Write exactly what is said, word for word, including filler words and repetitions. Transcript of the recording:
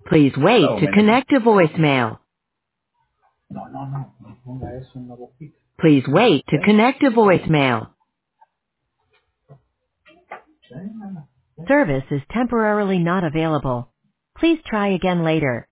Please wait Hello, to my name is... connect to voicemail. No, no, no, no ponga eso en la boquita. Please wait to ¿Eh? connect to voicemail. ¿Eh, nana? ¿Eh? Service is temporarily not available. Please try again later.